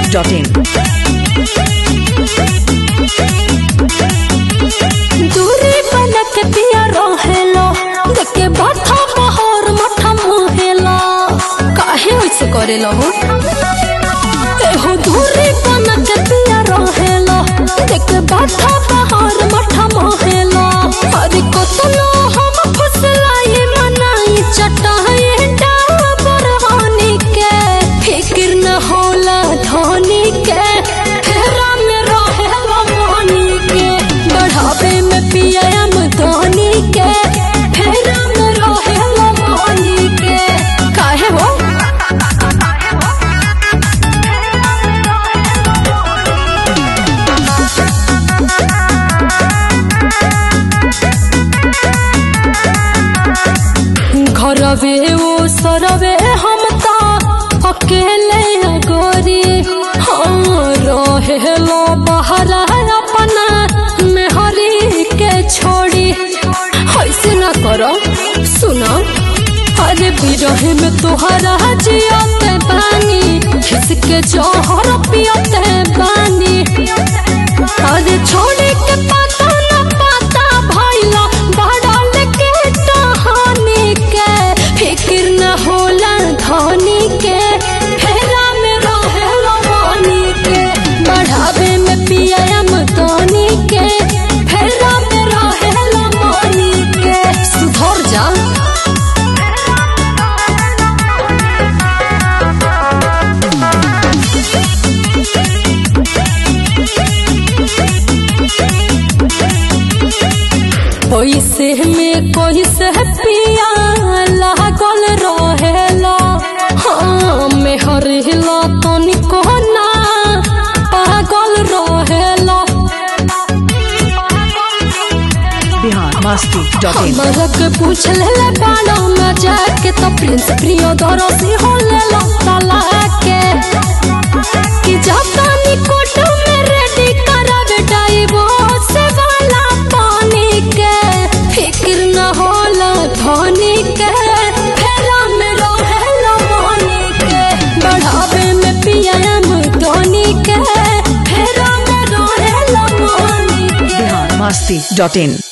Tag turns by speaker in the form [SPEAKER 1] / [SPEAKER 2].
[SPEAKER 1] biharmasti.in।
[SPEAKER 2] दूरी बन के पिया रहेलो देखे बाथा बहर मठा मुहेला काहे वैसे करेलो हो एहो दूरी बन के पिया रहेलो देखे बाथा बहर मठा मुहेला अरे कोतलो हम फसलाई मनाई चटाई डाबर हानि के फिक्र न होला धोनी के फेरा में रहेला मानी के बढ़ावे में पियम धोनी के फेरा में रहेला मानी के काहे हो घरवे वो सरवे हम ता अकेले गोरी हाँ रहेलो बाहर अपना मेहरी के छोड़ी ऐसे ना करो सुनो अरे बिरहे में तुहरा जियते बानी खिसके जोहर पियते बानी अरे छोड़े के पता न पता भइला बढ़ल के कहानी के फिक्र न होला धोनी के फेरा में रहेला मानी के बढ़ावे में पियम धोनी के फेरा में रहेला मानी के सुधर जा पैसे में कोई से पिया लागल रहेला हाँ मेहर हिला तनिको ना पागल रहेला
[SPEAKER 1] biharmasti.in।
[SPEAKER 2] हमरा के पूछ ले बालो में जाके तो प्रिंस प्रियदर्शी हो लेला साला के कि जाता निकोट में रेडी करावे डाइवोर्स वाला पानी के फिक्र न होला धोनी के फेरा में रहेला मानी के बढ़ावे में पियम धोनी के फेरा में रहेला मानी के
[SPEAKER 1] biharmasti.in।